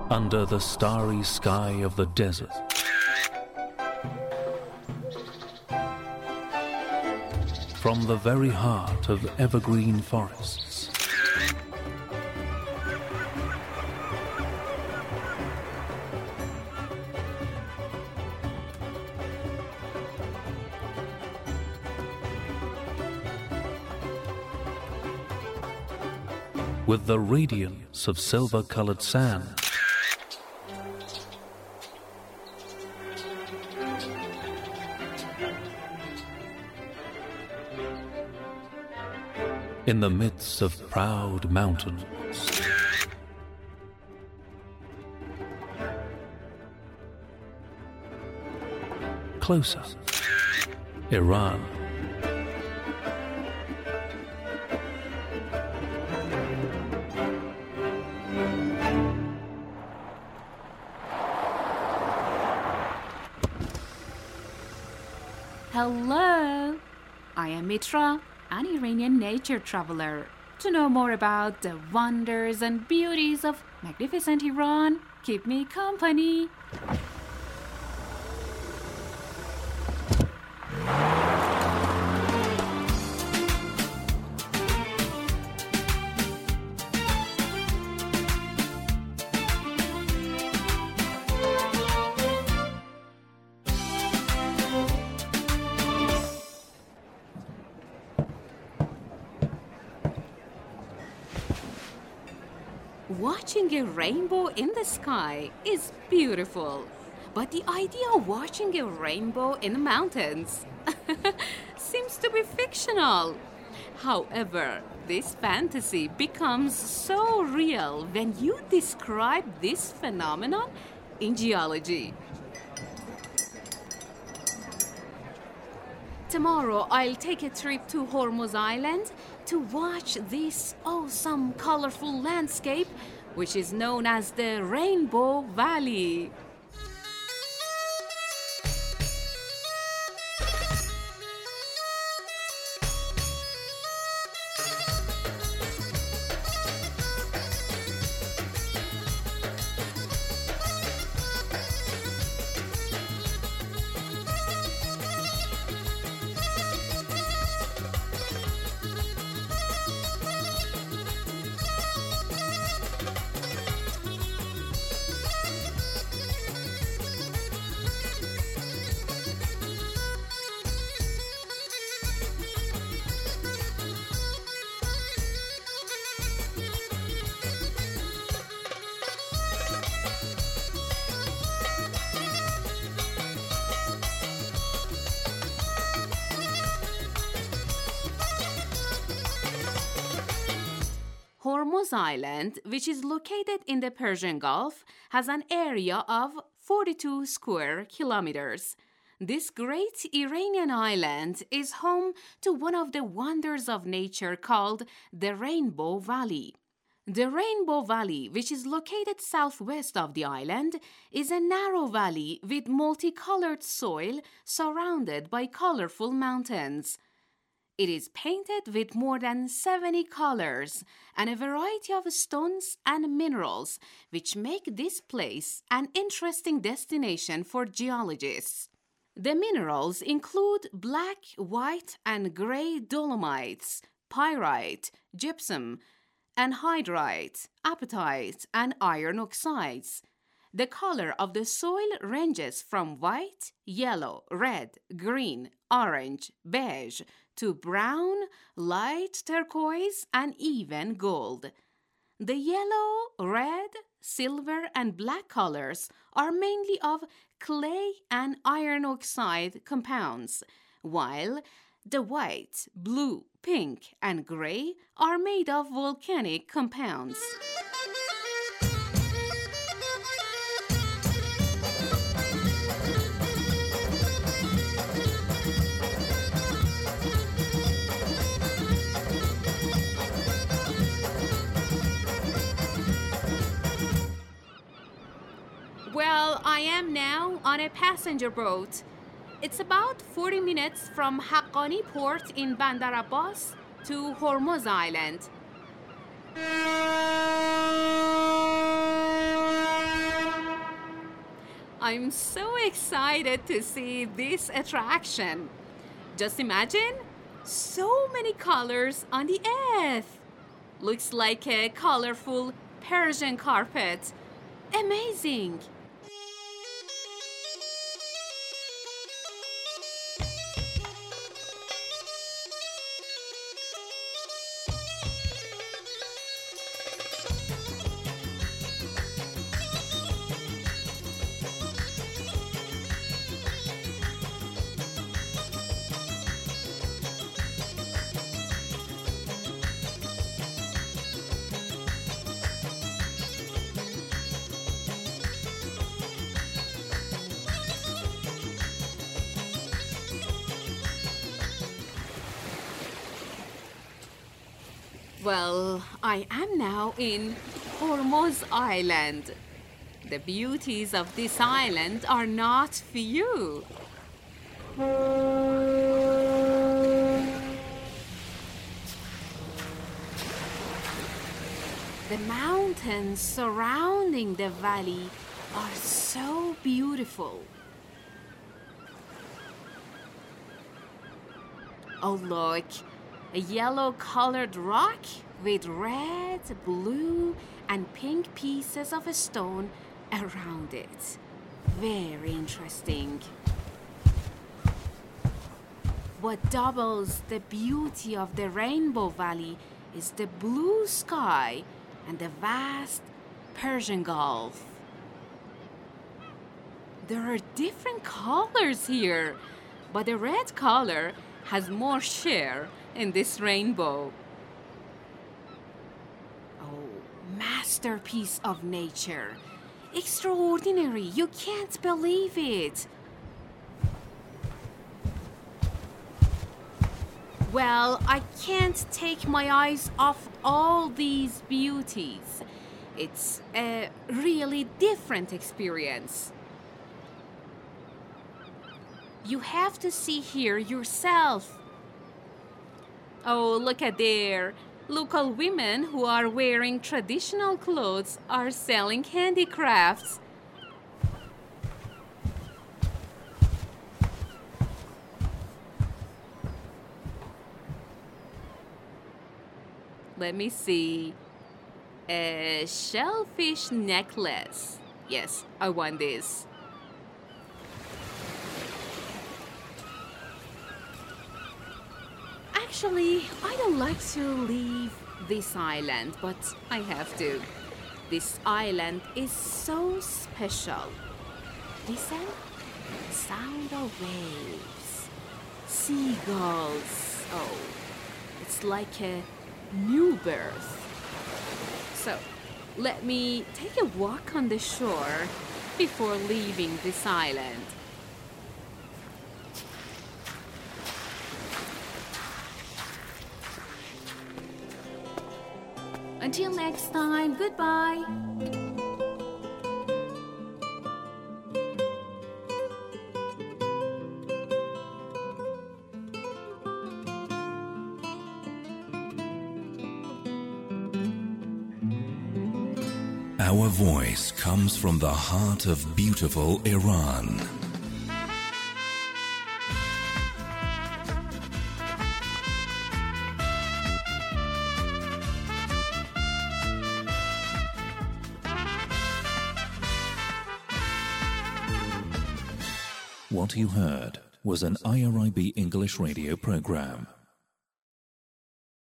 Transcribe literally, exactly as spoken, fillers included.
under the starry sky of the desert. From the very heart of evergreen forests. With the radiance of silver-colored sand. In the midst of proud mountains. Closer, Iran. Hello, I am Mitra, an Iranian nature traveler. To know more about the wonders and beauties of magnificent Iran, keep me company. Watching a rainbow in the sky is beautiful, but the idea of watching a rainbow in the mountains seems to be fictional. However, this fantasy becomes so real when you describe this phenomenon in geology. Tomorrow, I'll take a trip to Hormuz Island to watch this awesome, colorful landscape, which is known as the Rainbow Valley. Hormuz Island, which is located in the Persian Gulf, has an area of forty-two square kilometers. This great Iranian island is home to one of the wonders of nature called the Rainbow Valley. The Rainbow Valley, which is located southwest of the island, is a narrow valley with multicolored soil surrounded by colorful mountains. It is painted with more than seventy colors and a variety of stones and minerals, which make this place an interesting destination for geologists. The minerals include black, white, and gray dolomites, pyrite, gypsum, anhydrite, apatite, and iron oxides. The color of the soil ranges from white, yellow, red, green, orange, beige, to brown, light turquoise, and even gold. The yellow, red, silver, and black colors are mainly of clay and iron oxide compounds, while the white, blue, pink, and gray are made of volcanic compounds. Well, I am now on a passenger boat. It's about forty minutes from Haqqani Port in Bandar Abbas to Hormuz Island. I'm so excited to see this attraction. Just imagine, so many colors on the earth. Looks like a colorful Persian carpet. Amazing. Well, I am now in Hormuz Island. The beauties of this island are not few. The mountains surrounding the valley are so beautiful. Oh, look. A yellow-colored rock with red, blue, and pink pieces of stone around it. Very interesting. What doubles the beauty of the Rainbow Valley is the blue sky and the vast Persian Gulf. There are different colors here, but the red color has more share in this rainbow. Oh, masterpiece of nature. Extraordinary. You can't believe it. Well, I can't take my eyes off all these beauties. It's a really different experience. You have to see here yourself. Oh, look at there. Local women who are wearing traditional clothes are selling handicrafts. Let me see. A shellfish necklace. Yes, I want this. Actually, I don't like to leave this island, but I have to. This island is so special. Listen, the sound of waves, seagulls. Oh, it's like a new birth. So, let me take a walk on the shore before leaving this island. Until next time, goodbye. Our voice comes from the heart of beautiful Iran. What you heard was an I R I B English radio program.